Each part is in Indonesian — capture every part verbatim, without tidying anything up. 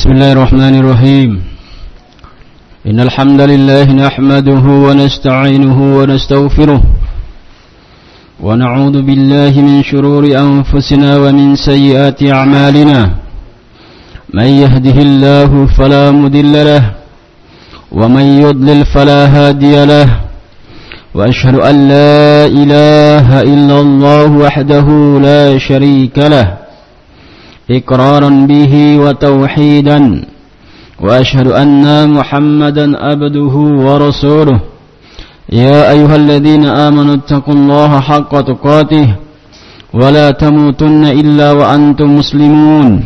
بسم الله الرحمن الرحيم إن الحمد لله نحمده ونستعينه ونستغفره ونعوذ بالله من شرور أنفسنا ومن سيئات أعمالنا من يهده الله فلا مضل له ومن يضلل فلا هادي له وأشهد أن لا إله إلا الله وحده لا شريك له إقرارا به وتوحيدا وأشهد أن محمدا عبده ورسوله يا أيها الذين آمنوا اتقوا الله حق تقاته ولا تموتن إلا وأنتم مسلمون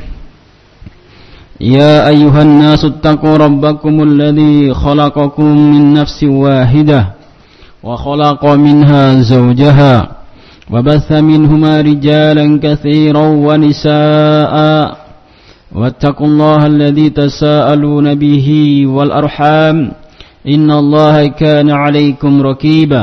يا أيها الناس اتقوا ربكم الذي خلقكم من نفس واحدة وخلق منها زوجها وبث منهما رجالا كثيرا ونساء واتقوا الله الذي تساءلون به والأرحام إن الله كان عليكم رقيبا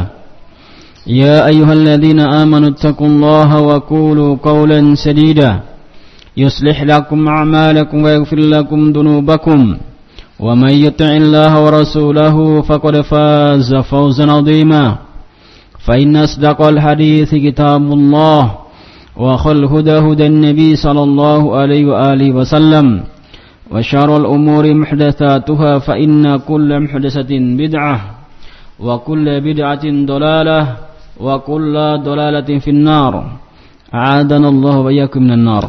يا أيها الذين آمنوا اتقوا الله وقولوا قولا سديدا يصلح لكم أعمالكم ويغفر لكم ذنوبكم ومن يطع الله ورسوله فقد فاز فوزا عظيما فإن أصدق الحديث كتاب الله وخير الهدى هدى النبي صلى الله عليه وآله وسلم وشر الأمور محدثاتها فإن كل محدثة بدعة وكل بدعة ضلالة وكل ضلالة في النار أعاذنا الله وإياكم من النار.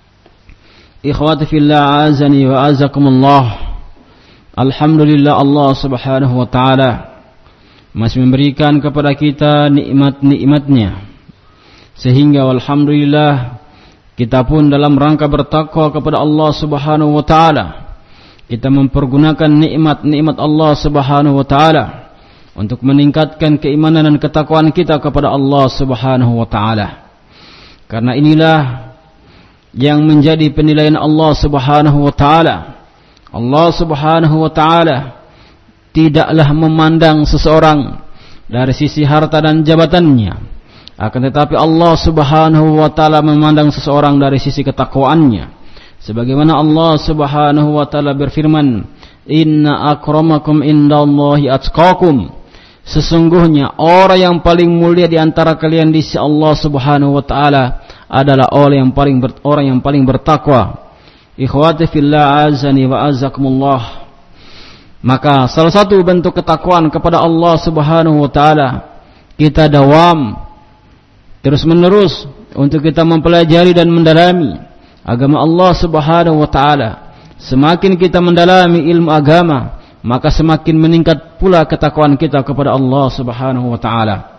Ikhwati fillah, azani wa azakumullah. Alhamdulillah, Allah subhanahu wa ta'ala masih memberikan kepada kita nikmat-nikmatnya, sehingga alhamdulillah kita pun dalam rangka bertakwa kepada Allah subhanahu wa ta'ala, kita mempergunakan nikmat-nikmat Allah subhanahu wa ta'ala untuk meningkatkan keimanan dan ketakwaan kita kepada Allah subhanahu wa ta'ala. Karena inilah yang menjadi penilaian Allah subhanahu wa ta'ala. Allah subhanahu wa ta'ala tidaklah memandang seseorang dari sisi harta dan jabatannya, akan tetapi Allah subhanahu wa ta'ala memandang seseorang dari sisi ketakwaannya. Sebagaimana Allah subhanahu wa ta'ala berfirman, Inna akramakum indallahi atqakum. Sesungguhnya orang yang paling mulia di antara kalian di sisi Allah subhanahu wa ta'ala adalah orang yang paling ber, orang yang paling bertakwa. Ikhwati fillah, azani wa azakumullah. Maka salah satu bentuk ketakwaan kepada Allah subhanahu wa ta'ala, kita dawam terus menerus untuk kita mempelajari dan mendalami agama Allah subhanahu wa ta'ala. Semakin kita mendalami ilmu agama, maka semakin meningkat pula ketakwaan kita kepada Allah subhanahu wa ta'ala.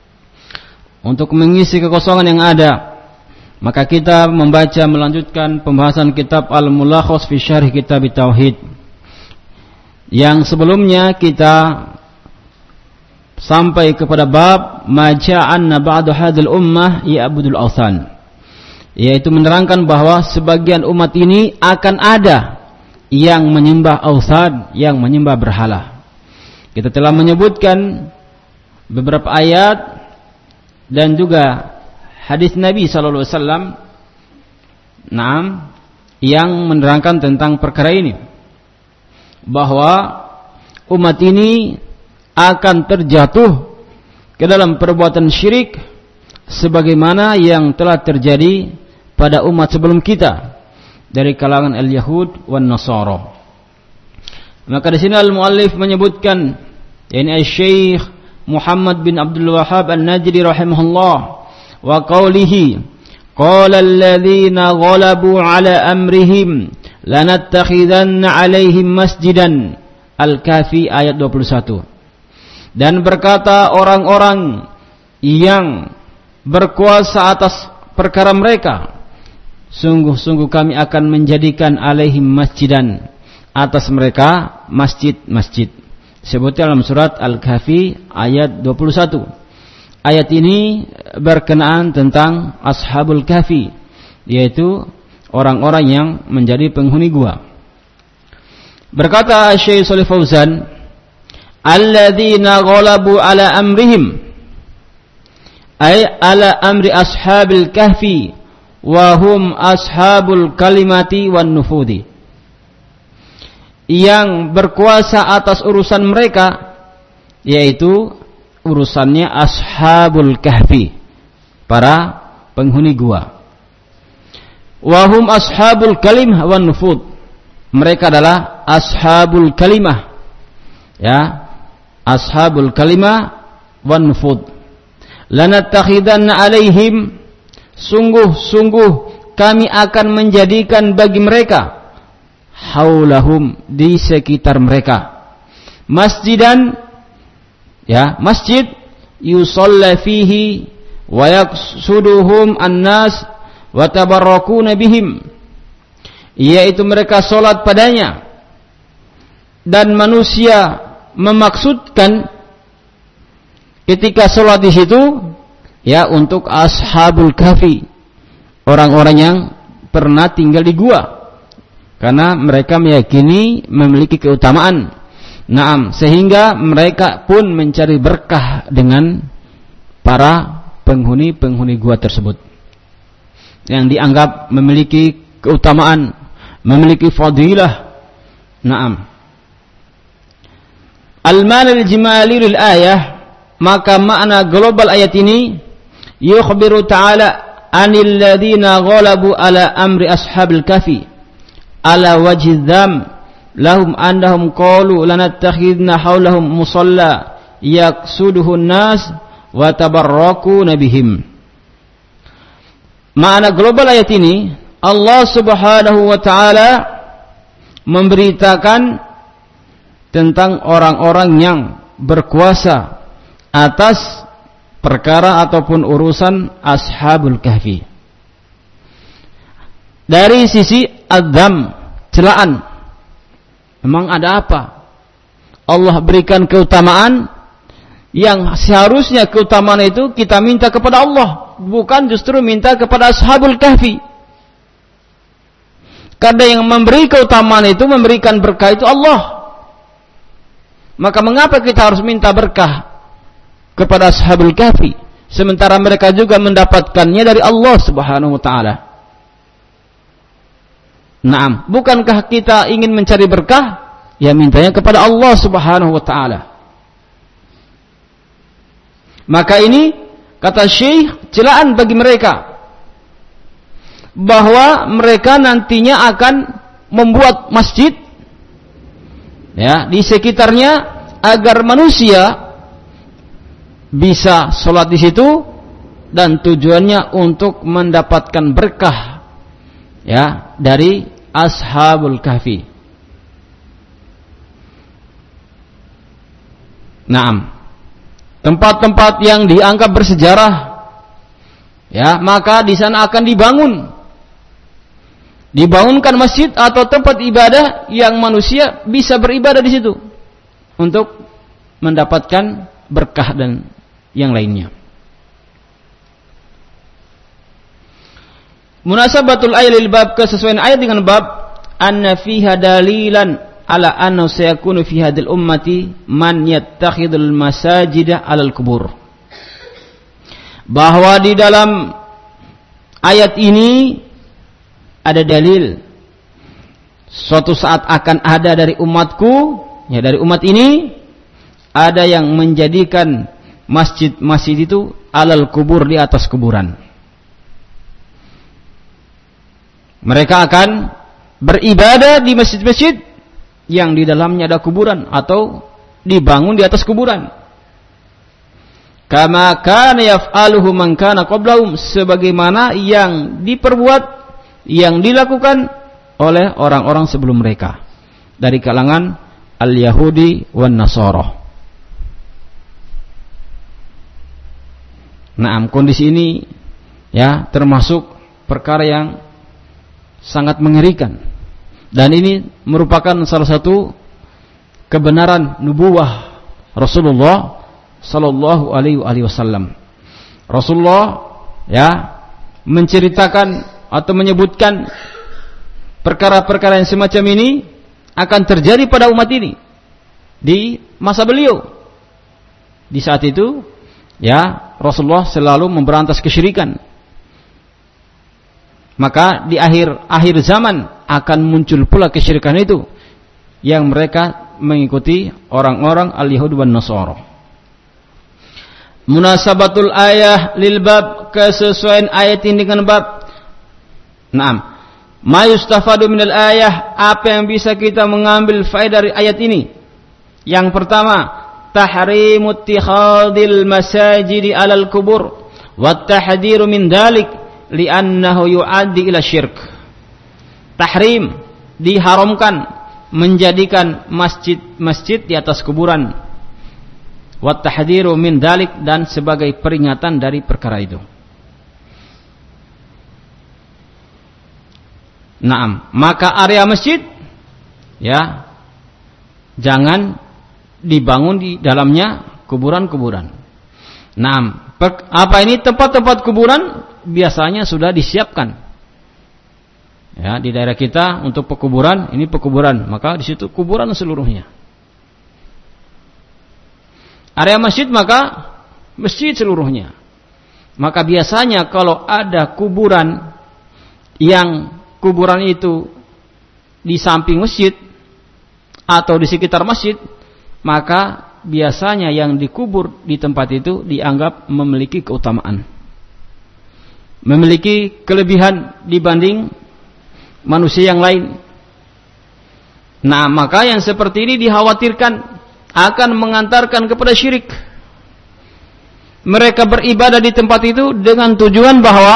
Untuk mengisi kekosongan yang ada, maka kita membaca melanjutkan pembahasan kitab Al-Mulakhas fi Syarh Kitab Tauhid. Yang sebelumnya kita sampai kepada bab maja'anna ba'du hadil ummah ya'budul awthan, yaitu menerangkan bahwa sebagian umat ini akan ada yang menyembah awthan, yang menyembah berhala. Kita telah menyebutkan beberapa ayat dan juga hadis Nabi sallallahu alaihi wasallam Naam yang menerangkan tentang perkara ini, bahwa umat ini akan terjatuh ke dalam perbuatan syirik sebagaimana yang telah terjadi pada umat sebelum kita dari kalangan al-Yahud wan Nasara. Maka di sini al-muallif menyebutkan, yakni Syekh Muhammad bin Abdul Wahhab An-Najdi rahimahullah, wa qawlihi qala alladhina ghalabu ala amrihim lanattakhidanna alaihim masjidan. Al-Kahfi ayat dua puluh satu. Dan berkata orang-orang yang berkuasa atas perkara mereka, sungguh-sungguh kami akan menjadikan alaihim masjidan, atas mereka masjid-masjid. Sebutnya dalam surat Al-Kahfi ayat dua puluh satu. Ayat ini berkenaan tentang Ashabul Kahfi, yaitu orang-orang yang menjadi penghuni gua. Berkata Syekh Shalih Fauzan, alladzina ghalabu ala amrihim, ay ala amri ashabil kahfi wa hum ashabul kalimati wan nufudi. yang berkuasa atas urusan mereka, yaitu urusannya ashabul kahfi, para penghuni gua. Wahum ashabul kalimah wan nufud, mereka adalah ashabul kalimah, ya, ashabul kalimah wan nufud. Lanattakhidanna alaihim, sungguh-sungguh kami akan menjadikan bagi mereka, haulahum, di sekitar mereka, masjidan, ya, masjid, yusalla fihi wa yaqsuduhum annas wa tabarrakuna bihim, yaitu mereka salat padanya dan manusia memaksudkan ketika salat di situ, ya, untuk ashabul kahfi, orang-orang yang pernah tinggal di gua, karena mereka meyakini memiliki keutamaan. Naam, sehingga mereka pun mencari berkah dengan para penghuni-penghuni gua tersebut yang dianggap memiliki keutamaan, memiliki fadilah. Naam. Al-ma'na al-jimali lil ayah, maka makna global ayat ini, yukhbiru ta'ala anil ladzina ghalabu ala amri ashabil kahfi ala wajhi dzam lahum annahum qalu lanattakhidna haulahum musalla yaqsuduhun nas wa tabarrakuna bihim. Makna global ayat ini, Allah Subhanahu wa taala memberitakan tentang orang-orang yang berkuasa atas perkara ataupun urusan ashabul kahfi. Dari sisi adzam, celaan. Memang ada apa? Allah berikan keutamaan yang seharusnya keutamaan itu kita minta kepada Allah, bukan justru minta kepada ashabul kahfi. Karena yang memberi keutamaan itu, memberikan berkah itu Allah. Maka mengapa kita harus minta berkah kepada ashabul kahfi, sementara mereka juga mendapatkannya dari Allah Subhanahu wa taala? Naam, bukankah kita ingin mencari berkah? Ya, mintanya kepada Allah Subhanahu wa taala. Maka ini, kata Syekh, celaan bagi mereka bahwa mereka nantinya akan membuat masjid, ya, di sekitarnya agar manusia bisa sholat di situ, dan tujuannya untuk mendapatkan berkah, ya, dari ashabul kahfi. Naam, tempat-tempat yang dianggap bersejarah, ya, maka di sana akan dibangun, dibangunkan masjid atau tempat ibadah yang manusia bisa beribadah di situ untuk mendapatkan berkah dan yang lainnya. Munasabatul ayat lil bab, kesesuaian ayat dengan bab, anna fiha dalilan ala anna sayakunu fi hadil ummati man yattakhidul masajida alal kubur. Bahwa di dalam ayat ini ada dalil suatu saat akan ada dari umatku, ya, dari umat ini ada yang menjadikan masjid-masjid itu alal kubur, di atas kuburan. Mereka akan beribadah di masjid-masjid yang di dalamnya ada kuburan atau dibangun di atas kuburan. Kama kana yaf'aluhu man kana qablahum, sebagaimana yang diperbuat, yang dilakukan oleh orang-orang sebelum mereka dari kalangan al-Yahudi wan Nasara. Nah, kondisi ini, ya, termasuk perkara yang sangat mengerikan, dan ini merupakan salah satu kebenaran nubuwah Rasulullah sallallahu alaihi wasallam. Rasulullah, ya, menceritakan atau menyebutkan perkara-perkara yang semacam ini akan terjadi pada umat ini di masa beliau. Di saat itu, ya, Rasulullah selalu memberantas kesyirikan. Maka di akhir akhir zaman akan muncul pula kesyirikan itu, yang mereka mengikuti orang-orang al-Yahud wan Nasara. Munasabatul ayah lil bab, kesesuaian ayat ini dengan bab. Naam. Ma yustafadu minal ayah, apa yang bisa kita mengambil faedah dari ayat ini? Yang pertama, tahrimu ittikhadil masajidi alal kubur wa tahdhiru min dalik li'annahu yu'addi ila syirk. Tahrim, diharamkan menjadikan masjid-masjid di atas kuburan. Wa tahdhiru min dalik, dan sebagai peringatan dari perkara itu. Naam, maka area masjid ya jangan dibangun di dalamnya kuburan-kuburan. Naam, apa ini tempat-tempat kuburan biasanya sudah disiapkan. Ya, di daerah kita untuk pekuburan, ini pekuburan, maka di situ kuburan seluruhnya. Area masjid maka masjid seluruhnya. Maka biasanya kalau ada kuburan yang kuburan itu di samping masjid atau di sekitar masjid, maka biasanya yang dikubur di tempat itu dianggap memiliki keutamaan, memiliki kelebihan dibanding manusia yang lain. Nah, maka yang seperti ini dikhawatirkan akan mengantarkan kepada syirik. Mereka beribadah di tempat itu dengan tujuan bahwa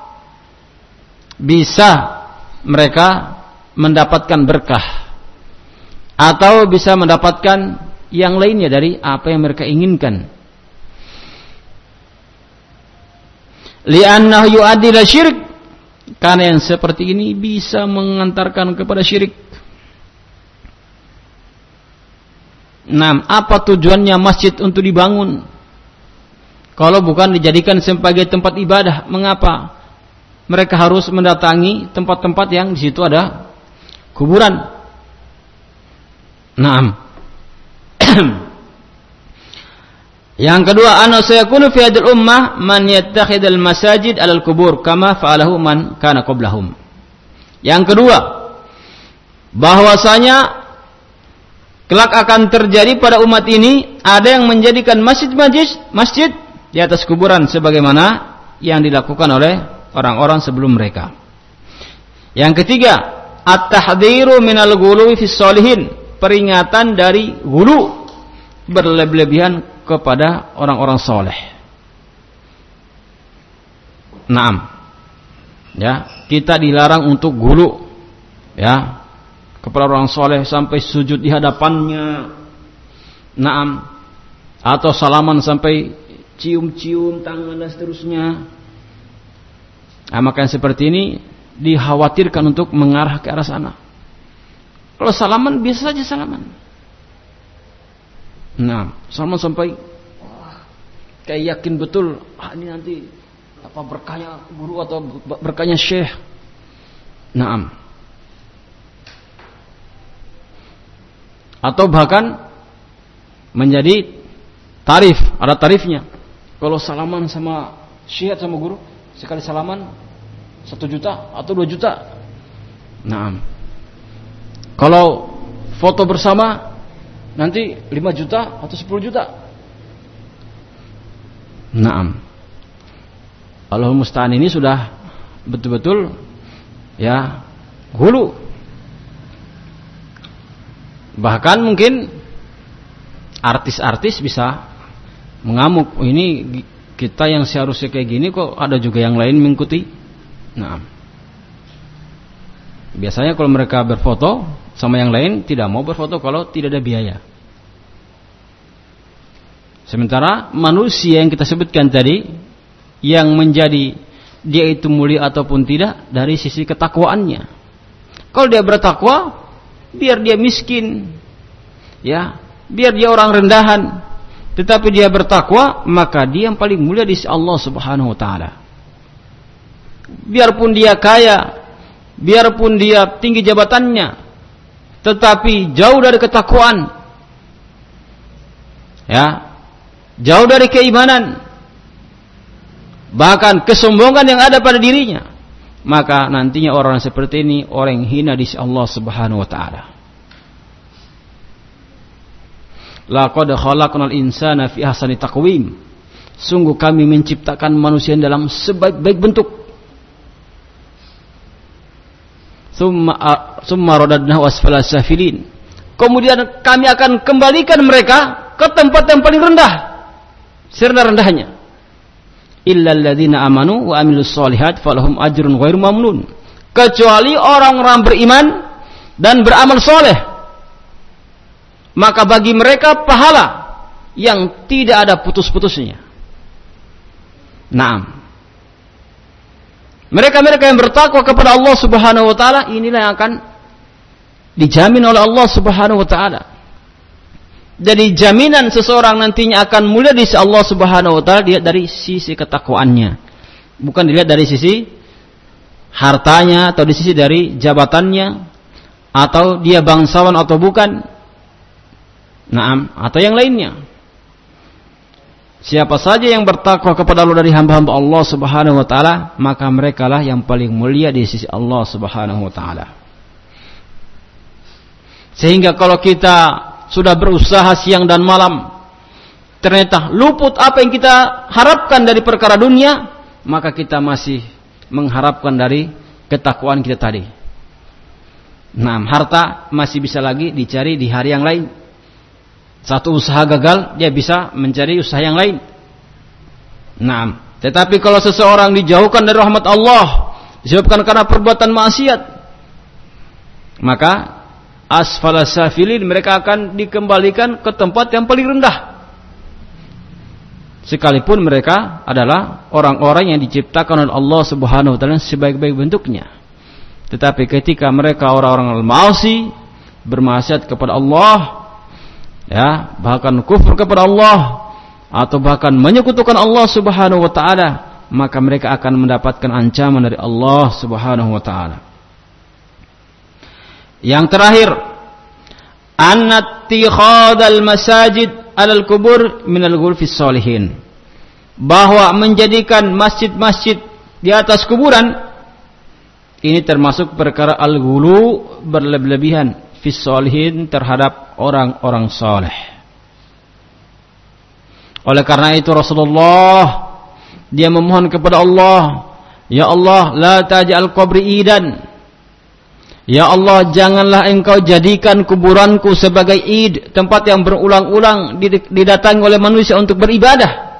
bisa mereka mendapatkan berkah atau bisa mendapatkan yang lainnya dari apa yang mereka inginkan. Li'annahu yu'addi ila syirik, karena yang seperti ini bisa mengantarkan kepada syirik. Nah, apa tujuannya masjid untuk dibangun? Kalau bukan dijadikan sebagai tempat ibadah, mengapa mereka harus mendatangi tempat-tempat yang di situ ada kuburan? Naam. Yang kedua, ana sayakunu fi hadhihi ummah man yattakhidul masajid 'alal kubur kama fa'alahu man kana qablahum. Yang kedua, bahwasanya kelak akan terjadi pada umat ini ada yang menjadikan masjid-masjid masjid di atas kuburan sebagaimana yang dilakukan oleh orang-orang sebelum mereka. Yang ketiga, at-tahdhiru minal ghuluwi fis sholihin, peringatan dari ghulu, berlebihan kepada orang-orang soleh. Naam. Ya, kita dilarang untuk ghulu ya kepada orang soleh sampai sujud di hadapannya. Naam. Atau salaman sampai cium-cium tangan dan seterusnya. Nah, maka yang seperti ini dikhawatirkan untuk mengarah ke arah sana. Kalau salaman biasa saja salaman. Nah, salaman sampai wah, kayak yakin betul, ah ini nanti apa berkahnya guru atau berkahnya syekh. Naam. Atau bahkan menjadi tarif, ada tarifnya. Kalau salaman sama syekh sama guru, sekali salaman satu juta atau dua juta. Naam. Kalau foto bersama nanti lima juta atau sepuluh juta. Naam. Allahul musta'an, ini sudah betul-betul ya hulu. Bahkan mungkin artis-artis bisa mengamuk. Oh, ini kita yang seharusnya kayak gini kok ada juga yang lain mengikuti. Nah, biasanya kalau mereka berfoto sama yang lain tidak mau berfoto kalau tidak ada biaya. Sementara manusia yang kita sebutkan tadi, yang menjadi dia itu mulia ataupun tidak dari sisi ketakwaannya. Kalau dia bertakwa, biar dia miskin, ya, biar dia orang rendahan, tetapi dia bertakwa, maka dia yang paling mulia di sisi Allah Subhanahu wa taala. Biarpun dia kaya, biarpun dia tinggi jabatannya, tetapi jauh dari ketakwaan, ya, jauh dari keimanan, bahkan kesombongan yang ada pada dirinya, maka nantinya orang seperti ini orang yang hina di sisi Allah Subhanahu wa taala. Laqad khalaqnal insana fi ahsani taqwim. Sungguh kami menciptakan manusia dalam sebaik-baik bentuk. Summa summa radadnahu asfala safilin. Kemudian kami akan kembalikan mereka ke tempat yang paling rendah, serendah-rendahnya. Illal ladzina amanu wa amilus solihat falahum ajrun ghairu mamnun. Kecuali orang-orang beriman dan beramal soleh, maka bagi mereka pahala yang tidak ada putus-putusnya. Naam. Mereka-mereka yang bertakwa kepada Allah Subhanahu wa taala, inilah yang akan dijamin oleh Allah Subhanahu wa taala. Jadi jaminan seseorang nantinya akan mulia di sisi Allah Subhanahu wa taala dilihat dari sisi ketakwaannya. Bukan dilihat dari sisi hartanya atau di sisi dari jabatannya atau dia bangsawan atau bukan. Naam, atau yang lainnya. Siapa saja yang bertakwa kepada Allah dari hamba-hamba Allah Subhanahu wa taala, maka merekalah yang paling mulia di sisi Allah Subhanahu wa taala. Sehingga kalau kita sudah berusaha siang dan malam, ternyata luput apa yang kita harapkan dari perkara dunia, maka kita masih mengharapkan dari ketakwaan kita tadi. Nah, harta masih bisa lagi dicari di hari yang lain. Satu usaha gagal, dia bisa mencari usaha yang lain. Nah, tetapi kalau seseorang dijauhkan dari rahmat Allah disebabkan karena perbuatan maksiat, maka asfala safilin, mereka akan dikembalikan ke tempat yang paling rendah. Sekalipun mereka adalah orang-orang yang diciptakan oleh Allah Subhanahu wa taala sebaik-baik bentuknya. Tetapi ketika mereka orang-orang al-ma'asi, bermaksiat kepada Allah, ya, bahkan kufur kepada Allah atau bahkan menyekutukan Allah Subhanahu wa taala, maka mereka akan mendapatkan ancaman dari Allah Subhanahu wa taala. Yang terakhir, annattikhadal masajid alal kubur minal ghulfis solihin, bahwa menjadikan masjid-masjid di atas kuburan ini termasuk perkara al-ghulu, berlebih-lebihan fis solihin, terhadap orang-orang saleh. Oleh karena itu Rasulullah dia memohon kepada Allah, ya Allah, la taj'al qabri idan. Ya Allah, janganlah engkau jadikan kuburanku sebagai id, tempat yang berulang-ulang didatangi oleh manusia untuk beribadah.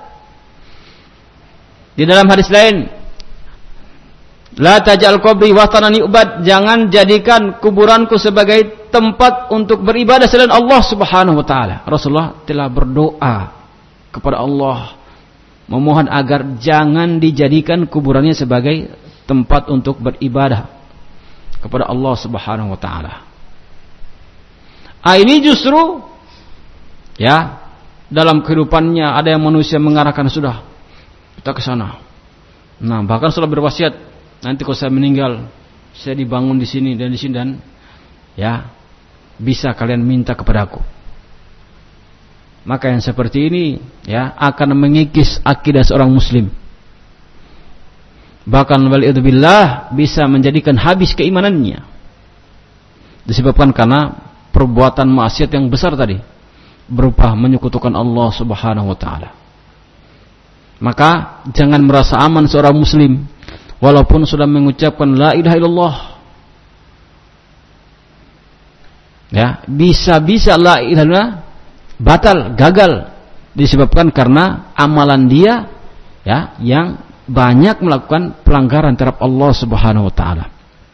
Di dalam hadis lain, la taj'al qabri watanan yu'bad, jangan jadikan kuburanku sebagai tempat untuk beribadah selain Allah Subhanahu wa taala. Rasulullah telah berdoa kepada Allah memohon agar jangan dijadikan kuburannya sebagai tempat untuk beribadah kepada Allah Subhanahu wa taala. Ah, ini justru ya, dalam kehidupannya ada yang manusia mengarahkan, sudah kita ke sana. Nah, bahkan sudah berwasiat, nanti kalau saya meninggal, saya dibangun di sini dan di sini, dan ya, bisa kalian minta kepadaku. Maka yang seperti ini ya akan mengikis akidah seorang muslim. Bahkan waliyadzubillah bisa menjadikan habis keimanannya, disebabkan karena perbuatan maksiat yang besar tadi, berupa menyekutukan Allah Subhanahu wa taala. Maka jangan merasa aman seorang muslim walaupun sudah mengucapkan la ilaha illallah. Ya, bisa-bisa la ilaha illallah batal, gagal, disebabkan karena amalan dia ya yang banyak melakukan pelanggaran terhadap Allah Subhanahu wa taala.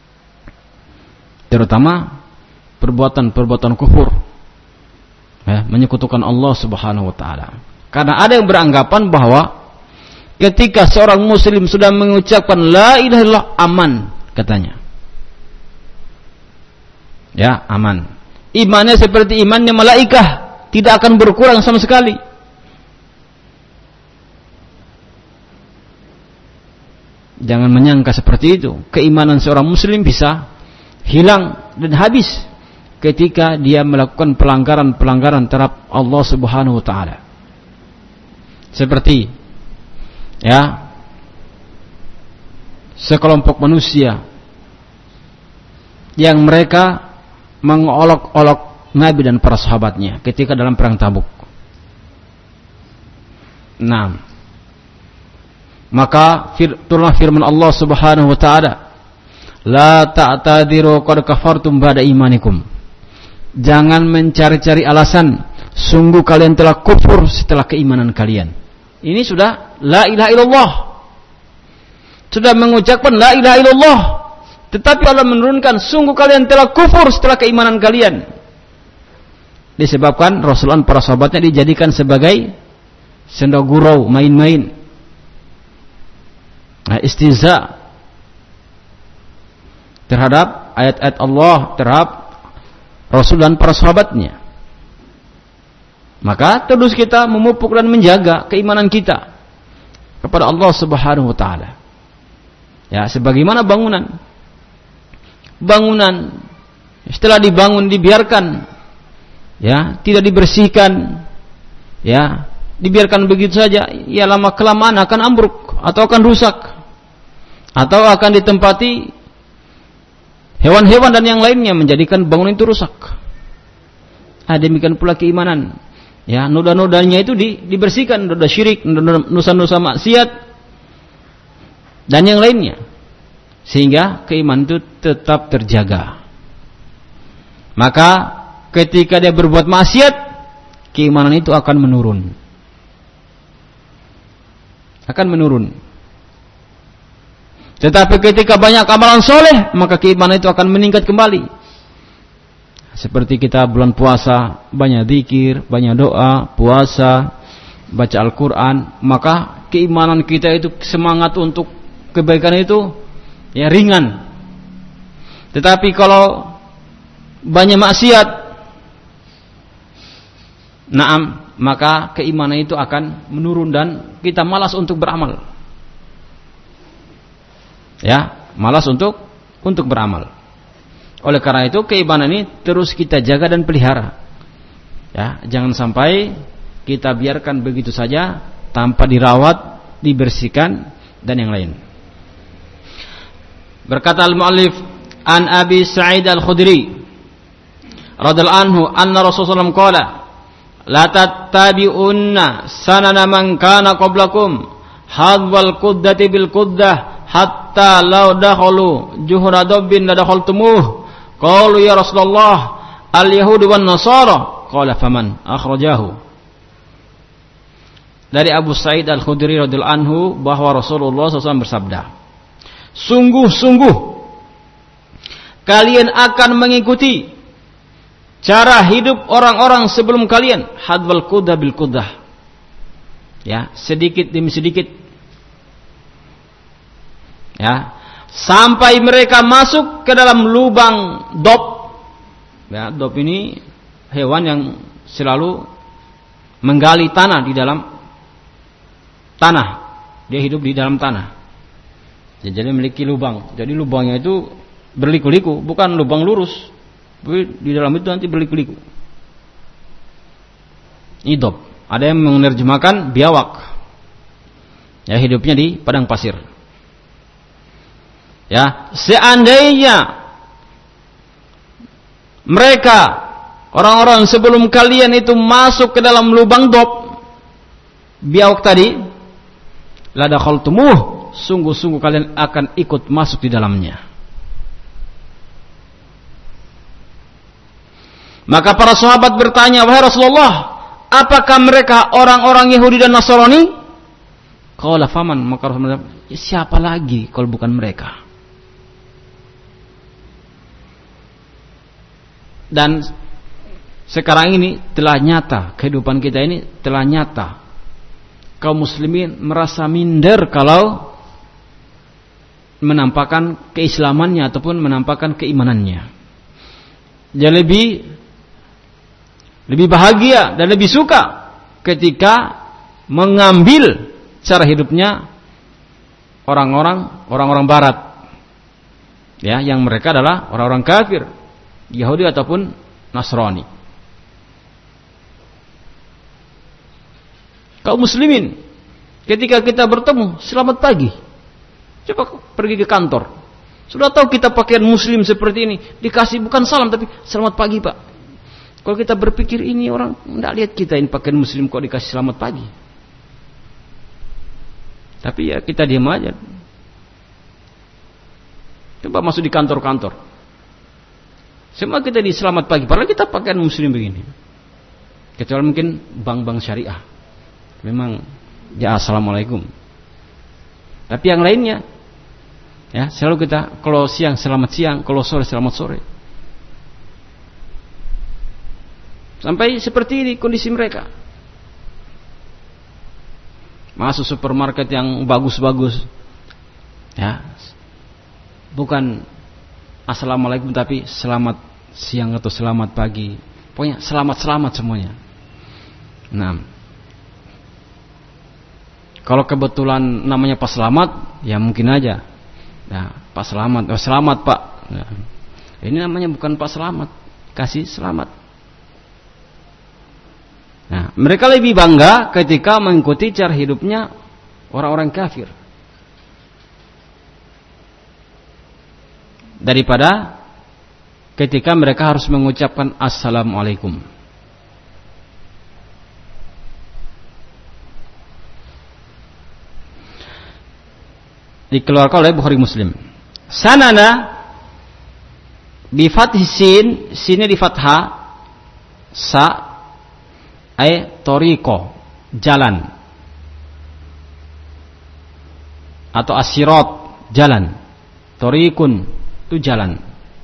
Terutama perbuatan-perbuatan kufur. Ya, menyekutukan Allah Subhanahu wa taala. Karena ada yang beranggapan bahwa ketika seorang muslim sudah mengucapkan la ilaha illallah, aman katanya. Ya, aman. Imannya seperti imannya malaikah, tidak akan berkurang sama sekali. Jangan menyangka seperti itu. Keimanan seorang muslim bisa hilang dan habis ketika dia melakukan pelanggaran-pelanggaran terhadap Allah Subhanahu wa taala. Seperti ya, sekelompok manusia yang mereka mengolok-olok Nabi dan para sahabatnya ketika dalam perang Tabuk. Nah, maka fir, turunlah firman Allah Subhanahu wa taala, la ta'tadiru qad kafartum ba'da imanikum. Jangan mencari-cari alasan, sungguh kalian telah kufur setelah keimanan kalian. Ini sudah la ilaha illallah. Sudah mengucapkan la ilaha illallah, tetapi Allah menurunkan sungguh kalian telah kufur setelah keimanan kalian. Disebabkan Rasulullah para sahabatnya dijadikan sebagai senda gurau, main-main. Nah, istiza terhadap ayat-ayat Allah, terhadap Rasul dan para sahabatnya. Maka terus kita memupuk dan menjaga keimanan kita kepada Allah Subhanahu wa taala. Ya, sebagaimana bangunan. Bangunan setelah dibangun dibiarkan, ya, tidak dibersihkan, ya, dibiarkan begitu saja, ya lama kelamaan akan ambruk atau akan rusak, atau akan ditempati hewan-hewan dan yang lainnya menjadikan bangunan itu rusak. Ah, demikian pula keimanan. Ya, noda-nodanya itu di, dibersihkan, noda syirik, nusa-nusa maksiat dan yang lainnya, sehingga keimanan itu tetap terjaga. Maka ketika dia berbuat maksiat, keimanan itu akan menurun. Akan menurun. Tetapi ketika banyak amalan soleh, maka keimanan itu akan meningkat kembali. Seperti kita bulan puasa, banyak zikir, banyak doa, puasa, baca Al-Quran, maka keimanan kita itu, semangat untuk kebaikan itu ya ringan. Tetapi kalau banyak maksiat, naam, maka keimanan itu akan menurun dan kita malas untuk beramal. Ya, malas untuk untuk beramal. Oleh karena itu keimanan ini terus kita jaga dan pelihara. Ya, jangan sampai kita biarkan begitu saja tanpa dirawat, dibersihkan dan yang lain. Berkata al-muallif, an Abi Sa'id Al-Khudri radhiyallahu anhu anna Rasulullah sallallahu alaihi wasallam qala la tattabi'unna sanana man kana qablakum hadwal quddati bil quddah hatta law dakhalu juhra dabbin la dakhaltumuh. Qalu ya Rasulullah al-yahud wan nasara. Qala faman? Akhrajahu. Dari Abu Sa'id Al-Khudri radhiyallahu anhu bahwa Rasulullah sallallahu alaihi wasallam bersabda, sungguh-sungguh kalian akan mengikuti cara hidup orang-orang sebelum kalian, hadwal qudah bil qudah. Ya, sedikit demi sedikit. Ya, sampai mereka masuk ke dalam lubang dob. Ya, dob ini hewan yang selalu menggali tanah di dalam tanah. Dia hidup di dalam tanah. Jadi memiliki lubang. Jadi lubangnya itu berliku-liku, bukan lubang lurus. Tapi di dalam itu nanti berliku-liku. Ini dob. Ada yang menerjemahkan biawak. Ya, hidupnya di padang pasir. Ya, seandainya mereka orang-orang sebelum kalian itu masuk ke dalam lubang dob biawak tadi, la dakhaltumuh, sungguh-sungguh kalian akan ikut masuk di dalamnya. Maka para sahabat bertanya, wahai Rasulullah, apakah mereka orang-orang Yahudi dan Nasrani? Qala faman, maka Rasulullah, ya, siapa lagi kalau bukan mereka? Dan sekarang ini telah nyata, kehidupan kita ini telah nyata. Kaum muslimin merasa minder kalau menampakkan keislamannya ataupun menampakkan keimanannya. Dia lebih lebih bahagia dan lebih suka ketika mengambil cara hidupnya orang-orang orang-orang barat. Ya, yang mereka adalah orang-orang kafir, Yahudi ataupun Nasrani. Kaum muslimin, ketika kita bertemu, selamat pagi. Coba pergi ke kantor. Sudah tahu kita pakaian muslim seperti ini, dikasih bukan salam tapi selamat pagi Pak. Kalau kita berpikir ini orang enggak lihat kita ini pakaian muslim kok dikasih selamat pagi. Tapi ya kita diam aja. Coba masuk di kantor-kantor. Semua kita di selamat pagi, padahal kita pakaian muslim begini. Kecuali mungkin bank-bank syariah. Memang ya assalamualaikum. Tapi yang lainnya ya selalu kita kalau siang selamat siang, kalau sore selamat sore. Sampai seperti ini kondisi mereka. Masuk supermarket yang bagus-bagus. Ya. Bukan assalamualaikum tapi selamat siang atau selamat pagi. Pokoknya selamat-selamat semuanya. Nah. Kalau kebetulan namanya Pak Selamat, ya mungkin aja. Nah, Pak Selamat, oh selamat Pak. Nah, ini namanya bukan Pak Selamat, kasih selamat. Nah, mereka lebih bangga ketika mengikuti cara hidupnya orang-orang kafir daripada ketika mereka harus mengucapkan assalamualaikum. Dikeluarkan oleh Bukhari Muslim. Sanana bi fathi sin, sinnya di fathah, sa ay tariqo, jalan. Atau asirat, jalan. Tariqun, itu jalan.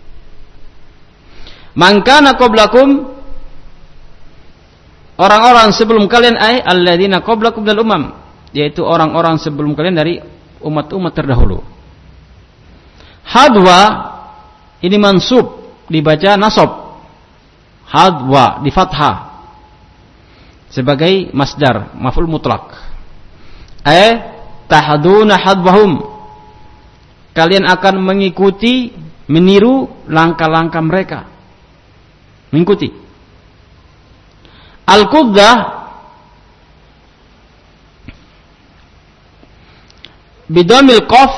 Man kana qablakum, orang-orang sebelum kalian, ay alladzina qablakum dal umam, yaitu orang-orang sebelum kalian dari umat-umat terdahulu. Hadwa ini mansub, dibaca nasab. Hadwa di fathah sebagai masdar maf'ul mutlak. Eh tahduna hadwahum, kalian akan mengikuti, meniru langkah-langkah mereka. Mengikuti. Al-quddah bidomil qaf,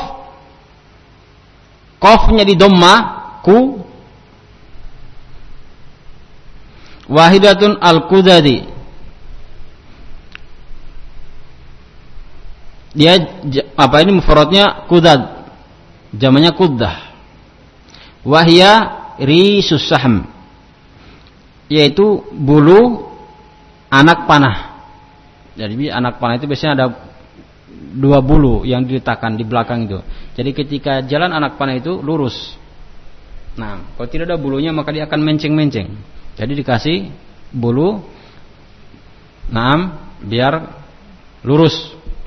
qafnya di dhamma, ku, wahidatun al-qudadi, dia apa ini mufradnya qudad, jamannya quddah. Wahia risus sahm, yaitu bulu anak panah. Jadi anak panah itu biasanya ada dua bulu yang diletakkan di belakang itu. Jadi ketika jalan anak panah itu lurus. Nah, kalau tidak ada bulunya maka dia akan menceng-menceng. Jadi dikasih bulu, naam, biar lurus.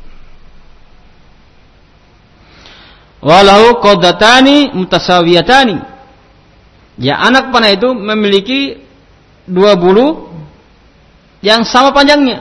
Walau qadatani mutasawiyatani. Ya, anak panah itu memiliki dua bulu yang sama panjangnya.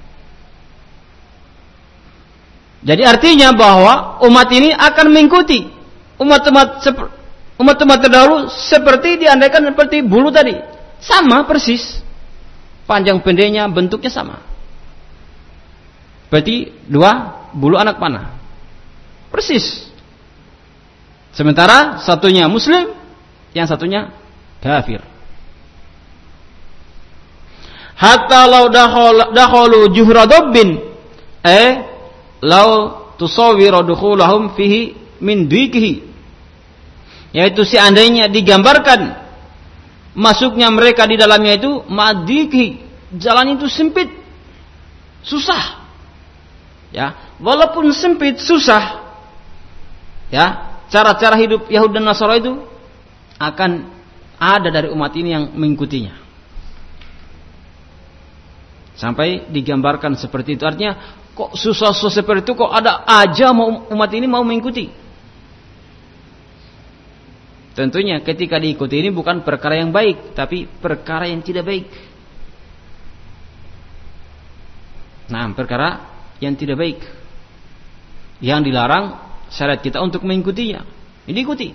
Jadi artinya bahwa umat ini akan mengikuti umat-umat umat-umat terdahulu seperti diandaikan seperti bulu tadi, sama persis, panjang pendeknya bentuknya sama. Berarti dua bulu anak panah, persis. Sementara satunya Muslim, yang satunya kafir. Hatta law dakhalu juhra dabbin, eh lau tusawwiru dukhulahum fihi min dhikihi, yaitu seandainya digambarkan masuknya mereka di dalamnya itu madhikihi, jalan itu sempit, susah. Ya, walaupun sempit, susah. Ya, cara-cara hidup Yahudi dan Nasara itu akan ada dari umat ini yang mengikutinya. Sampai digambarkan seperti itu, artinya kok susah-susah seperti itu, kok ada aja mau umat ini mau mengikuti. Tentunya ketika diikuti ini bukan perkara yang baik, tapi perkara yang tidak baik. Nah, perkara yang tidak baik, yang dilarang syariat kita untuk mengikutinya. Ini ikuti.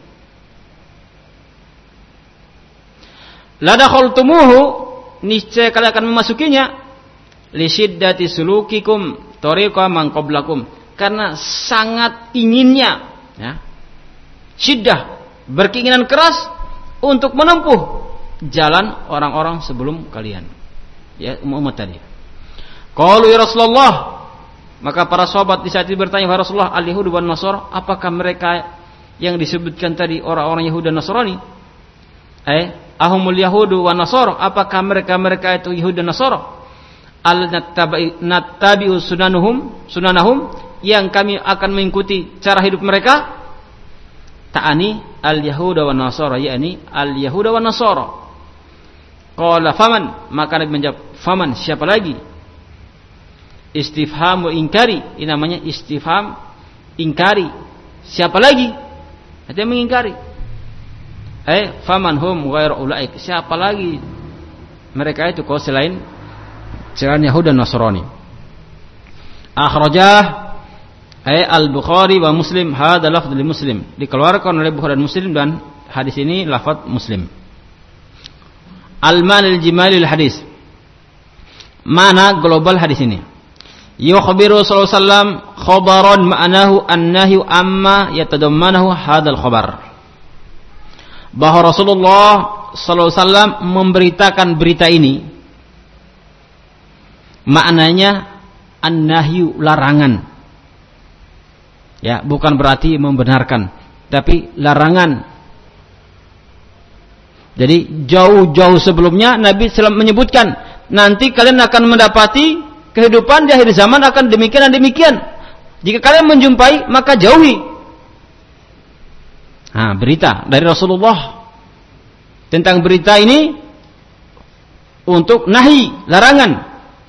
La dakhaltumuhu, niscaya kalian akan memasukinya, li syiddati sulukikum tariqa man qablakum, karena sangat inginnya, ya, syiddah, berkeinginan keras untuk menempuh jalan orang-orang sebelum kalian. Ya, umat tadi. Qalu ya Rasulullah, maka para sahabat di saat itu bertanya, ya Rasulullah, al-Yahud wan Nasara, apakah mereka yang disebutkan tadi orang-orang Yahudi dan Nasrani? Eh, ahumul Yahudu wan Nasara, apakah mereka-mereka itu Yahudi dan Nasara? Al-nattabi'u sunanuhum sunanahum, yang kami akan mengikuti cara hidup mereka. Ta'ani al-Yahuda wan Nasara, yakni al-Yahuda wan Nasara. Qala faman, maka Nabi menjawab, faman, siapa lagi? Istifham wa ingkari, ini namanya istifham ingkari. Siapa lagi? Artinya mengingkari. Eh, faman hum ghairu ulaik, siapa lagi mereka itu kalau selain selain Yahudi dan Nasrani. Akhrajah eh al-Bukhari wa Muslim, hadza lafdz li Muslim, dikeluarkan oleh Bukhari dan Muslim, dan hadis ini lafaz Muslim. Al-ma'nal jimalil hadis, mana global hadis ini. Yukhbiru sallallahu alaihi wasallam khabaran ma'nahu annahyu amma yatadammanahu hadzal khabar. Bahwa Rasulullah sallallahu alaihi wasallam memberitakan berita ini, maknanya an-nahyu, larangan. Ya, bukan berarti membenarkan, tapi larangan. Jadi jauh-jauh sebelumnya Nabi sallallahu alaihi wasallam menyebutkan, nanti kalian akan mendapati kehidupan di akhir zaman akan demikian dan demikian. Jika kalian menjumpai, maka jauhi. Nah, berita dari Rasulullah tentang berita ini untuk nahi, larangan.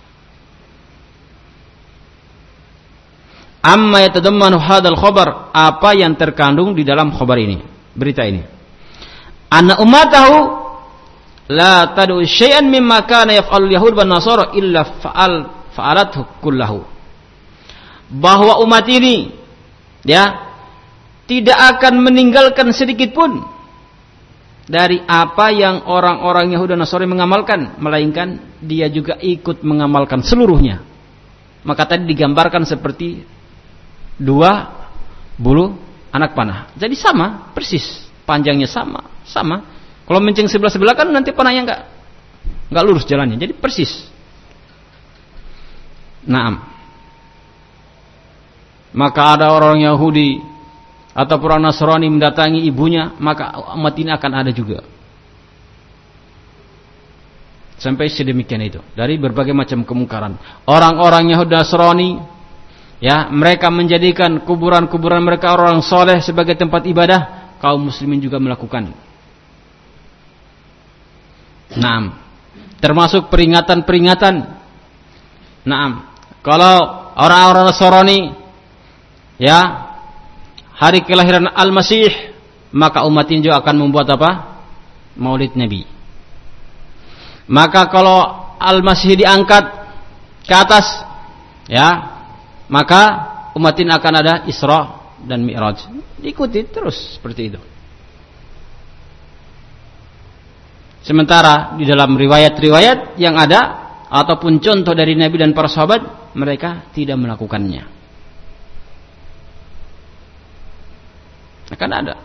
Amma yatadammanu hadzal khabar, apa yang terkandung di dalam khabar ini, berita ini. Anna ummatahu la tad'u syai'an mimma kana yaf'alul yahud wan nasara illa fa'al fa'alathu kullahu. Bahwa umat ini ya tidak akan meninggalkan sedikit pun dari apa yang orang-orang Yahudi dan Nasrani mengamalkan, melainkan dia juga ikut mengamalkan seluruhnya. Maka tadi digambarkan seperti dua bulu anak panah. Jadi sama, persis, panjangnya sama, sama. Kalau menceng sebelah-sebelah kan nanti panahnya enggak enggak lurus jalannya. Jadi persis. Naam. Maka ada orang Yahudi atau orang Nasrani mendatangi ibunya, maka umat ini akan ada juga. Sampai sedemikian itu, dari berbagai macam kemungkaran. Orang-orang Yahudi Nasrani, ya, mereka menjadikan kuburan-kuburan mereka orang soleh sebagai tempat ibadah. Kaum muslimin juga melakukan. Naam. Termasuk peringatan-peringatan. Naam. Kalau orang-orang Nasrani, ya, hari kelahiran Al-Masih, maka umat ini juga akan membuat apa? Maulid Nabi. Maka kalau Al-Masih diangkat ke atas, ya, maka umat ini akan ada Isra dan Mi'raj. Diikuti terus seperti itu. Sementara di dalam riwayat-riwayat yang ada ataupun contoh dari Nabi dan para sahabat, mereka tidak melakukannya. Akan ada.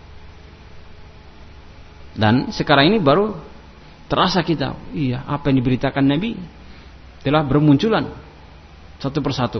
Dan sekarang ini baru terasa kita, iya, apa yang diberitakan Nabi telah bermunculan satu persatu.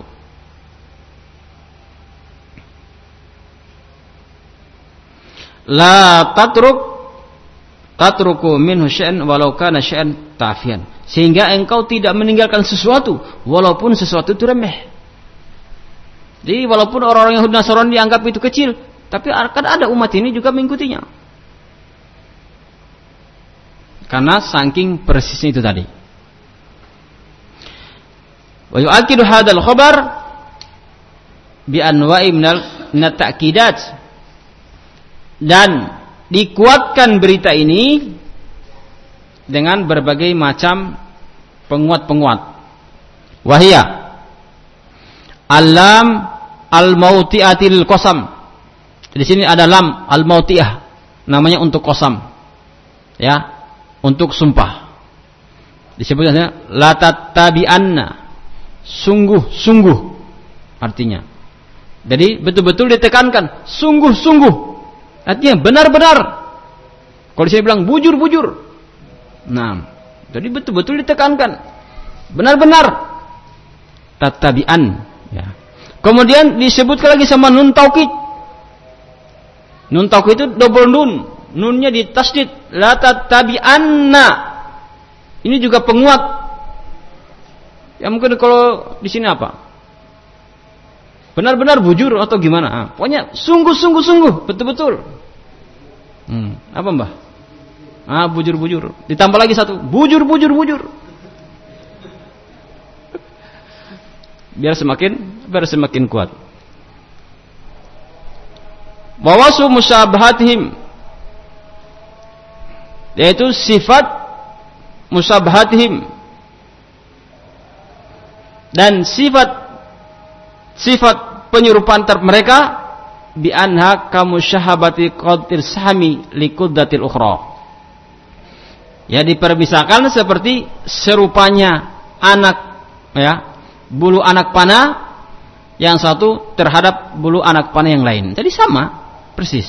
La tatruk tatruku minhu syai'an walau kana syai'an tafian, sehingga engkau tidak meninggalkan sesuatu walaupun sesuatu itu remeh. Jadi walaupun orang-orang Yahudi Nasrani dianggap itu kecil, tapi akan ada umat ini juga mengikutinya. Karena saking persisnya itu tadi. Wa yu'akidu hadzal khabar bi anwa'i minal ta'kidat, dan dikuatkan berita ini dengan berbagai macam penguat-penguat. Wahia alam al-mauti'atil qasam. Di sini ada lam al-mauti'ah, namanya untuk qasam. Ya, untuk sumpah. Disebutnya la tattabi'anna, sungguh-sungguh artinya. Jadi betul-betul ditekankan, sungguh-sungguh. Artinya benar-benar. Kalau saya bilang bujur-bujur, Nah, jadi betul-betul ditekankan. Benar-benar tattabi'an, ya. Kemudian disebutkan lagi sama nun taukid. Nun taukid itu double nun. Nunnya ditasdid, la tattabi'anna. Ini juga penguat. Ya mungkin kalau di sini apa? Benar-benar bujur atau gimana? Ah, pokoknya sungguh-sungguh sungguh, betul-betul. Hmm, apa Mbah? Ah, bujur-bujur. Ditambah lagi satu, bujur-bujur-bujur. Biar semakin biar semakin kuat. Wawasu musyabahatihim, yaitu sifat musyabahatihim dan sifat sifat penyerupaan terhadap mereka bi anha kamusyahabati qatir sahmi liquddatil ukhra. Ya diperbisakan seperti serupanya anak, ya, bulu anak panah yang satu terhadap bulu anak panah yang lain. Jadi sama persis.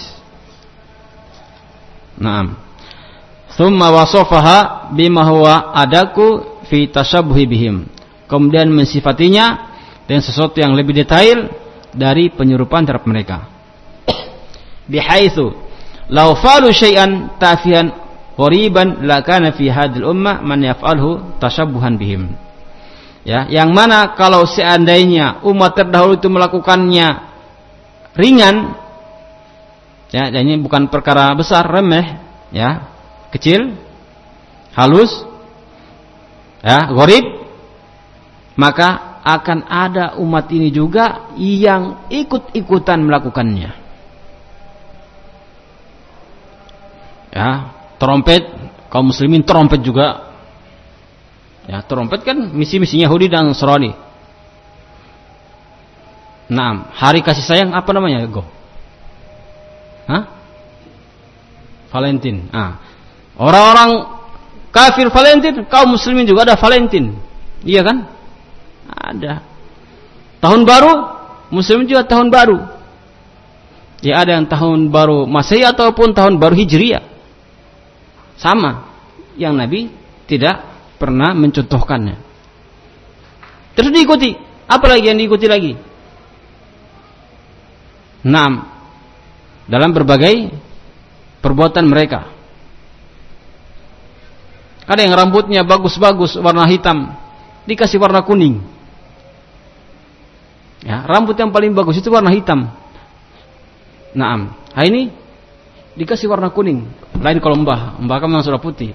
Naam. Tsumma wasafaha bima huwa adaku fi tashabbuhi bihim. Kemudian mensifatinya dan sesuatu yang lebih detail dari penyerupaan terhadap mereka. Bihaitsu law falu syai'an tafihan qariban la kana fi hadhil ummah man yaf'alhu tashabbuhan bihim. Ya, yang mana kalau seandainya umat terdahulu itu melakukannya ringan, ya, dan ini bukan perkara besar, remeh, ya, kecil, halus, ya, gharib, maka akan ada umat ini juga yang ikut-ikutan melakukannya. Ya, trompet, kaum muslimin trompet juga. Ya, trompet kan misi-misi Yahudi dan Nasrani. Nah, hari kasih sayang apa namanya, Go? Hah? Valentine. Ah. Orang-orang kafir Valentine, kaum muslimin juga ada Valentine. Iya kan? Ada. Tahun baru, muslim juga tahun baru. Ya ada yang tahun baru Masehi ataupun tahun baru Hijriah. Sama. Yang Nabi tidak pernah mencontohkannya. Terus diikuti. Apa lagi yang diikuti lagi? Naam. Dalam berbagai perbuatan mereka. Ada yang rambutnya bagus-bagus warna hitam, dikasih warna kuning. Ya, rambut yang paling bagus itu warna hitam. Naam. Nah ini dikasih warna kuning. Lain kalau mbah, mbah kan memang sudah putih.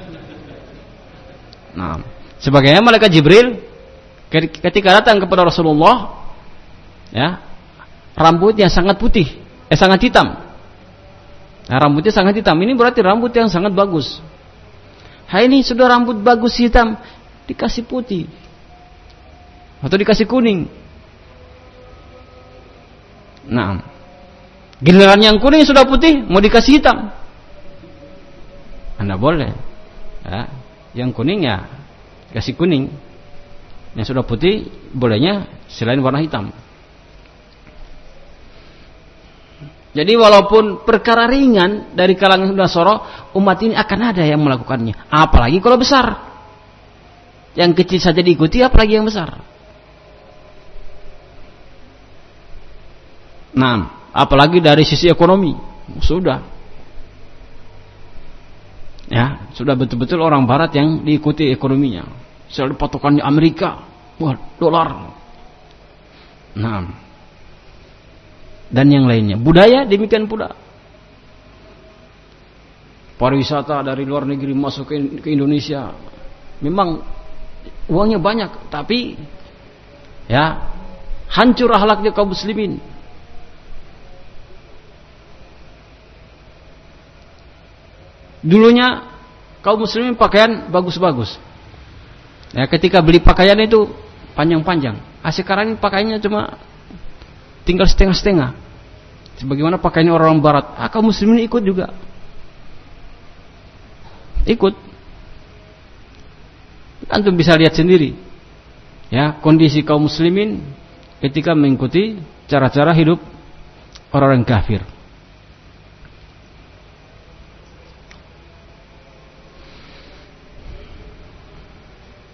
Nah, sebagaimana malaikat Jibril ketika datang kepada Rasulullah, ya, rambutnya sangat putih, eh sangat hitam. Nah, rambutnya sangat hitam. Ini berarti rambut yang sangat bagus. Hai ini sudah rambut bagus hitam, dikasih putih atau dikasih kuning. Nah, giliran yang kuning sudah putih, mau dikasih hitam, Anda boleh. Ya, yang kuning ya kasih kuning, yang sudah putih bolehnya selain warna hitam. Jadi walaupun perkara ringan dari kalangan Nasara, umat ini akan ada yang melakukannya. Apalagi kalau besar. Yang kecil saja diikuti, apalagi yang besar. Nah, apalagi dari sisi ekonomi, sudah. Ya, sudah betul-betul orang Barat yang diikuti ekonominya. Selalu patokannya Amerika, wah, dolar. Nah, dan yang lainnya. Budaya demikian pula. Pariwisata dari luar negeri masuk ke, ke Indonesia, memang uangnya banyak, tapi ya hancur akhlaknya kaum muslimin. Dulunya kaum muslimin pakaian bagus-bagus. Ya, ketika beli pakaian itu panjang-panjang. Ah, sekarang ini pakaiannya cuma tinggal setengah-setengah. Sebagaimana pakaiannya orang Barat. Ah, kaum muslimin ikut juga. Ikut. Antum bisa lihat sendiri. Ya, kondisi kaum muslimin ketika mengikuti cara-cara hidup orang-orang kafir.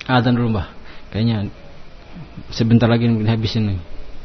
Adzan dulu, Mbah. Kayaknya sebentar lagi mungkin habis ini.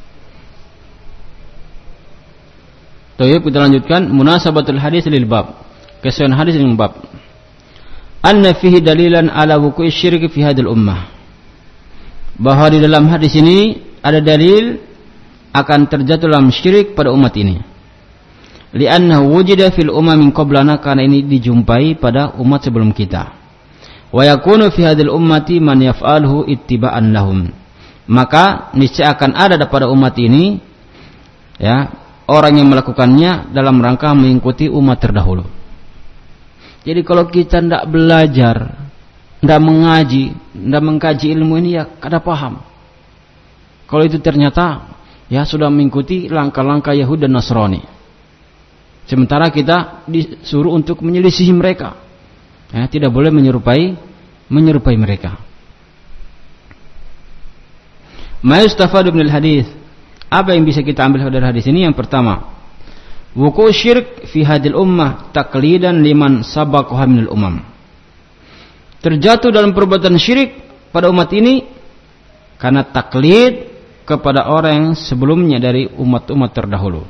Baik, kita lanjutkan munasabatul hadis lil bab. Kesesuaian hadis dengan bab. Anna fihi dalilan ala wuqu'i syirk fi hadhihi ummah. Bahwa di dalam hadis ini ada dalil akan terjatuh dalam syirik pada umat ini. Li'annahu wujida fil umamin qablana, karena ini dijumpai pada umat sebelum kita. Wa yakunu fi hadhil ummati man yaf'aluhu ittiba'an lahum. Maka niscaya akan ada pada umat ini ya, orang yang melakukannya dalam rangka mengikuti umat terdahulu. Jadi kalau kita tidak belajar, tidak mengaji, tidak mengkaji ilmu ini, ya kada paham. Kalau itu ternyata ya sudah mengikuti langkah-langkah Yahudi dan Nasrani. Sementara kita disuruh untuk menyelisihi mereka. Ya, tidak boleh menyerupai menyerupai mereka. Ma yustafadu minal hadis. Apa yang bisa kita ambil dari hadis ini? Yang pertama, wuqu' syirk fi hadil ummah taqlidan liman sabaqaha minal umam. Terjatuh dalam perbuatan syirik pada umat ini karena taklid kepada orang yang sebelumnya dari umat-umat terdahulu.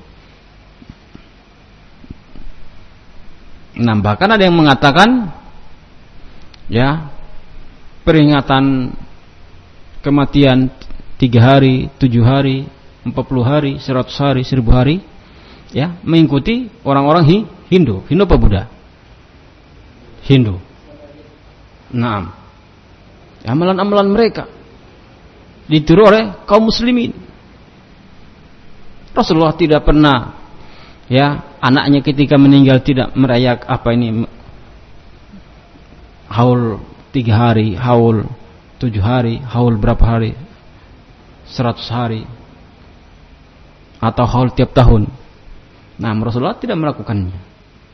Nah, bahkan ada yang mengatakan ya, peringatan kematian tiga hari, tujuh hari, empat puluh hari, seratus hari, seribu hari, ya, mengikuti orang-orang Hindu. Hindu apa Buddha? Hindu. Nah, amalan-amalan mereka ditiru oleh kaum muslimin. Rasulullah tidak pernah ya, anaknya ketika meninggal tidak merayak apa ini, haul tiga hari, haul tujuh hari, haul berapa hari, seratus hari, atau haul tiap tahun. Nah, Rasulullah tidak melakukannya.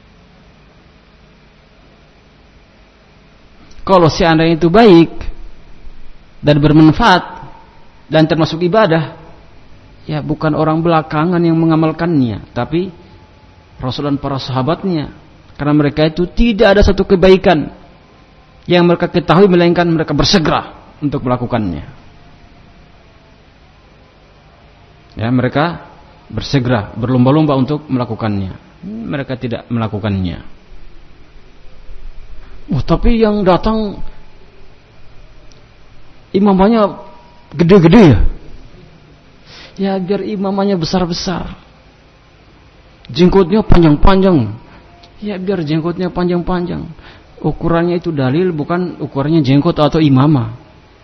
Kalau seandainya itu baik dan bermanfaat dan termasuk ibadah, ya bukan orang belakangan yang mengamalkannya, tapi Rasul dan para sahabatnya. Karena mereka itu tidak ada satu kebaikan yang mereka ketahui melainkan mereka bersegera untuk melakukannya. Ya, mereka bersegera, berlomba-lomba untuk melakukannya. Mereka tidak melakukannya. Oh, tapi yang datang imamannya gede-gede ya. Ya, biar imamannya besar-besar. Jenggotnya panjang-panjang. Ya, biar jenggotnya panjang-panjang. Ukurannya itu dalil, bukan ukurannya jenggot atau imamah.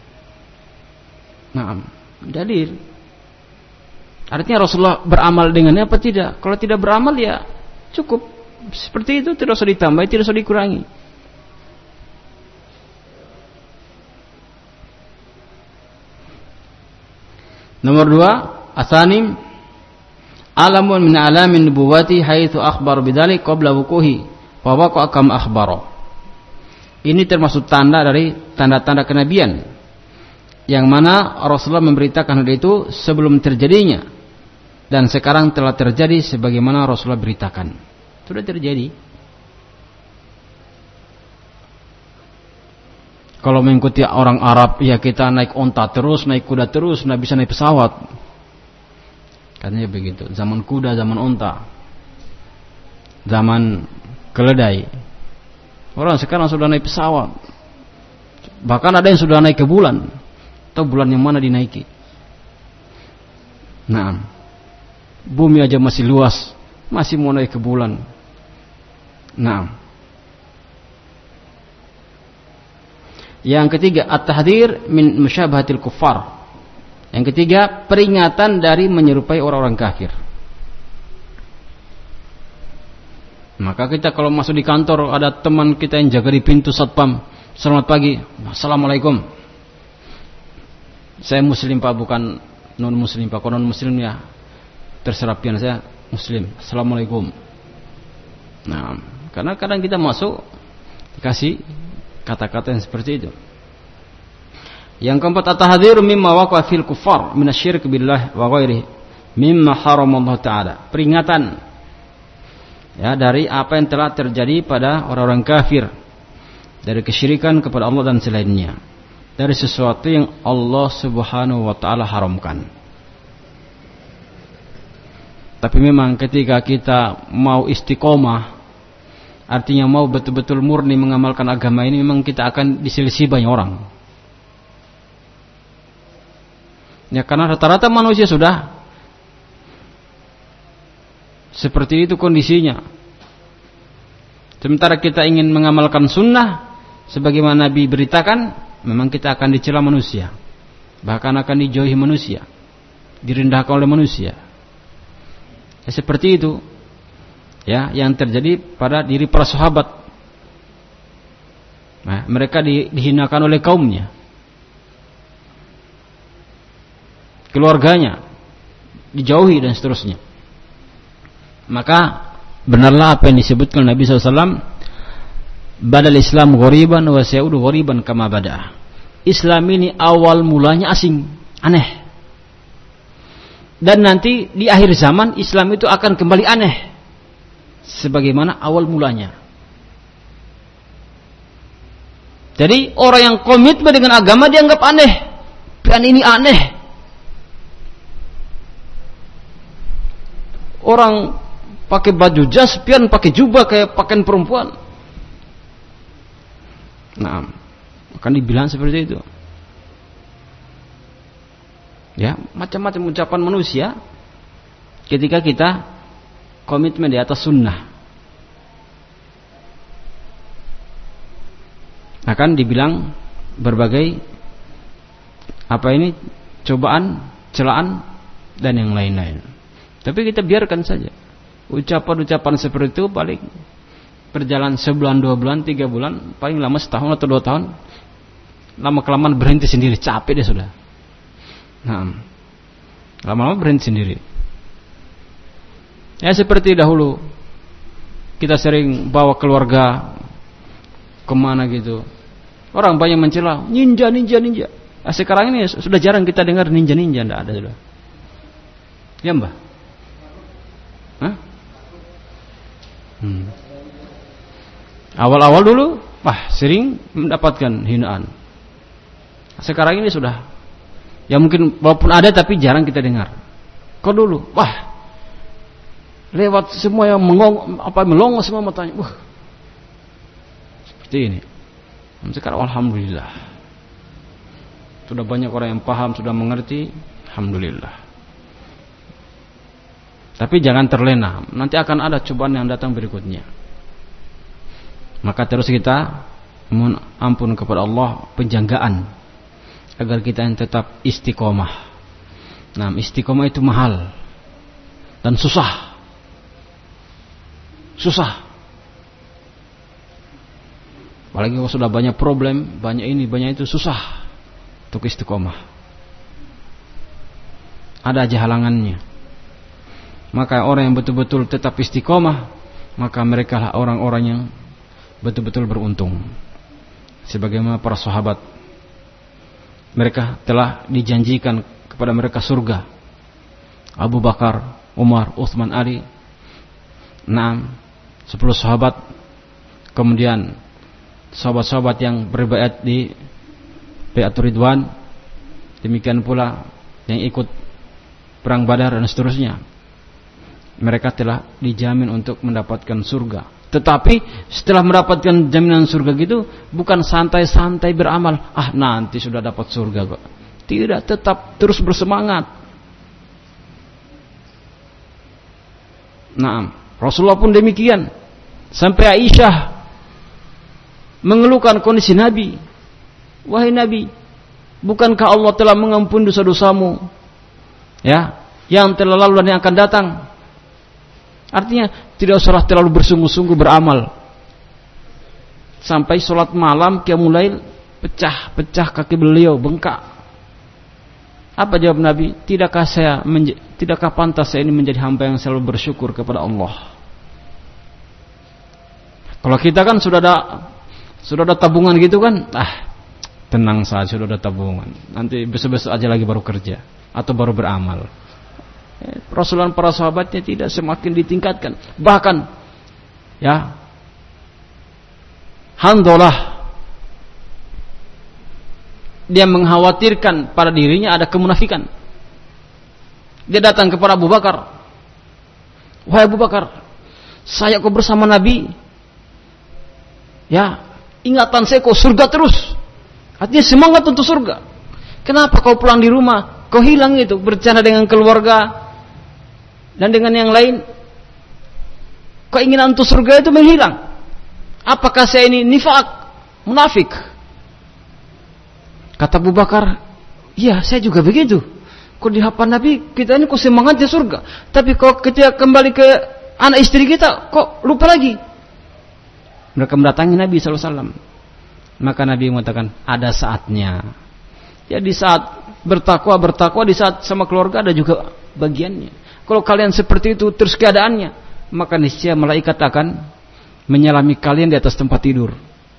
Nah, dalil. Artinya Rasulullah beramal dengannya apa tidak? Kalau tidak beramal ya cukup. Seperti itu, tidak usah ditambah, tidak usah dikurangi. Nomor dua, asanim alamun min alamin nubuwati haitsu akhbar bidzalik qabla wuquhi wa waqa kam akhbara. Ini termasuk tanda dari tanda-tanda kenabian yang mana Rasulullah memberitakan hal itu sebelum terjadinya dan sekarang telah terjadi sebagaimana Rasulullah beritakan. Sudah terjadi. Kalau mengikuti orang Arab, ya kita naik onta terus, naik kuda terus, nggak bisa naik pesawat. Katanya begitu. Zaman kuda, zaman onta, zaman keledai. Orang sekarang sudah naik pesawat. Bahkan ada yang sudah naik ke bulan. Atau bulan yang mana dinaiki. Nah, bumi aja masih luas, masih mau naik ke bulan. Nah, yang ketiga, at-tahdhir min musyabahatil kuffar. Yang ketiga, peringatan dari menyerupai orang-orang kafir. Maka kita kalau masuk di kantor, ada teman kita yang jaga di pintu satpam, selamat pagi, assalamualaikum. Saya muslim Pak, bukan non muslim Pak. Kalau non muslim ya terserah pilihan saya, muslim, assalamualaikum. Nah, karena kadang kita masuk dikasih kata-kata yang seperti itu. Yang keempat, at-tahdhir mimma waqa'a fil kuffar minasy-syirk billah wa ghairihi mimma haramallahu ta'ala. Peringatan ya dari apa yang telah terjadi pada orang-orang kafir dari kesyirikan kepada Allah dan selainnya, dari sesuatu yang Allah Subhanahu wa taala haramkan. Tapi memang ketika kita mau istiqomah, artinya mau betul-betul murni mengamalkan agama ini, memang kita akan diselisih banyak orang. Ya, karena rata-rata manusia sudah seperti itu kondisinya. Sementara kita ingin mengamalkan sunnah sebagaimana Nabi beritakan, memang kita akan dicela manusia, bahkan akan dijauhi manusia, direndahkan oleh manusia. Ya, seperti itu ya yang terjadi pada diri para sahabat. Nah, mereka di, dihinakan oleh kaumnya, keluarganya dijauhi dan seterusnya. Maka benarlah apa yang disebutkan Nabi shallallahu alaihi wasallam, badal Islam ghoriban wa sayaudu ghoriban kama bada. Islam ini awal mulanya asing, aneh. Dan nanti di akhir zaman Islam itu akan kembali aneh sebagaimana awal mulanya. Jadi orang yang komitmen dengan agama dianggap aneh. Pian ini aneh. Orang pakai baju jas, pian pakai jubah kayak pakaian perempuan. Nah, akan dibilang seperti itu. Ya, macam-macam ucapan manusia ketika kita komitmen di atas sunnah. Akan dibilang berbagai apa ini cobaan, celaan dan yang lain-lain. Tapi kita biarkan saja. Ucapan-ucapan seperti itu paling berjalan sebulan, dua bulan, tiga bulan, paling lama setahun atau dua tahun. Lama kelamaan berhenti sendiri, capek dia sudah. Nah, lama-lama berhenti sendiri. Ya seperti dahulu kita sering bawa keluarga kemana gitu, orang banyak mencela ninja, ninja, ninja. Nah, sekarang ini sudah jarang kita dengar ninja, ninja, tidak ada sudah. Ya mbah? Hah? Hmm. Awal-awal dulu, wah sering mendapatkan hinaan. Sekarang ini sudah, ya mungkin walaupun ada tapi jarang kita dengar. Kau dulu, wah lewat semua yang mengong, apa melongo semua matanya, wah seperti ini. Sekarang alhamdulillah sudah banyak orang yang paham, sudah mengerti, alhamdulillah. Tapi jangan terlena, nanti akan ada cobaan yang datang berikutnya. Maka terus kita mohon ampun kepada Allah, penjagaan agar kita yang tetap istiqomah. Nah, istiqomah itu mahal dan susah. Susah. Apalagi kalau sudah banyak problem, banyak ini, banyak itu, susah untuk istiqomah. Ada aja halangannya. Maka orang yang betul-betul tetap istiqomah, maka mereka lah orang-orang yang betul-betul beruntung. Sebagaimana para sahabat, mereka telah dijanjikan kepada mereka surga. Abu Bakar, Umar, Utsman, Ali, enam, sepuluh sahabat. Kemudian sahabat-sahabat yang berbaiat di Baiatur Ridwan, demikian pula yang ikut perang Badar dan seterusnya. Mereka telah dijamin untuk mendapatkan surga. Tetapi setelah mendapatkan jaminan surga gitu, bukan santai-santai beramal, ah nanti sudah dapat surga kok. Tidak, tetap terus bersemangat. Nah, Rasulullah pun demikian. Sampai Aisyah mengeluhkan kondisi Nabi. Wahai Nabi, bukankah Allah telah mengampuni dosa-dosamu? Ya, yang telah lalu dan yang akan datang. Artinya tidak usah terlalu bersungguh-sungguh beramal. Sampai sholat malam qiyamul lail pecah-pecah kaki beliau, bengkak. Apa jawab Nabi? Tidakkah saya menj- tidakkah pantas saya ini menjadi hamba yang selalu bersyukur kepada Allah? Kalau kita kan sudah ada sudah ada tabungan gitu kan, ah tenang saja, sudah ada tabungan. Nanti besok-besok aja lagi baru kerja atau baru beramal. Rasulullah para sahabatnya tidak, semakin ditingkatkan. Bahkan ya Handalah dia mengkhawatirkan pada dirinya ada kemunafikan. Dia datang kepada Abu Bakar, wahai Abu Bakar, saya kok bersama Nabi, ya ingatan saya kok surga terus, artinya semangat untuk surga. Kenapa kau pulang di rumah, kau hilang itu, bercanda dengan keluarga dan dengan yang lain, keinginan untuk surga itu menghilang. Apakah saya ini nifaq, munafik? Kata Abu Bakar, iya saya juga begitu. Kok di hadapan Nabi kita ini kok semangatnya surga, tapi kok ketika kembali ke anak istri kita kok lupa lagi. Mereka mendatangi Nabi sallallahu alaihi wasallam. Maka Nabi mengatakan, ada saatnya. Ya di saat bertakwa bertakwa, di saat sama keluarga ada juga bagiannya. Kalau kalian seperti itu terus keadaannya, maka niscaya malaikat akan menyalami kalian di atas tempat tidur.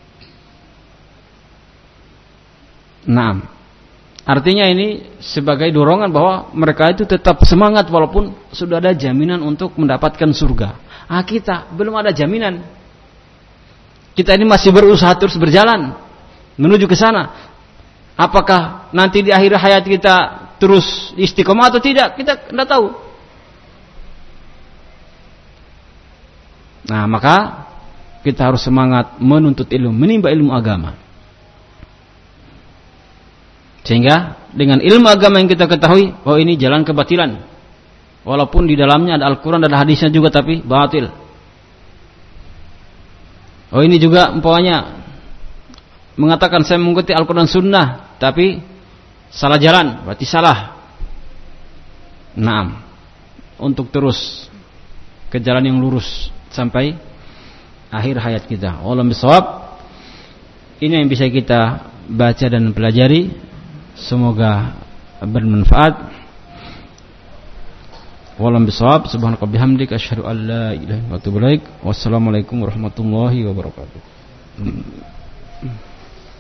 Nah, artinya ini sebagai dorongan bahwa mereka itu tetap semangat walaupun sudah ada jaminan untuk mendapatkan surga. Ah, kita belum ada jaminan. Kita ini masih berusaha terus berjalan menuju ke sana. Apakah nanti di akhir hayat kita terus istiqomah atau tidak? Kita tidak tahu. Nah, maka kita harus semangat menuntut ilmu, menimba ilmu agama. Sehingga dengan ilmu agama yang kita ketahui, oh ini jalan kebatilan, walaupun di dalamnya ada Al-Quran dan hadisnya juga, tapi batil. Oh ini juga umpamanya mengatakan saya mengikuti Al-Quran Sunnah, tapi salah jalan, berarti salah. Naam, untuk terus ke jalan yang lurus sampai akhir hayat kita. Wallahu bisawab. Ini yang bisa kita baca dan pelajari. Semoga bermanfaat. Wallahu bisawab. Subhanaka bihamdika asyhadu an la ilaha illa anta astaghfiruka wa atubu ilaik. Wassalamualaikum warahmatullahi wabarakatuh.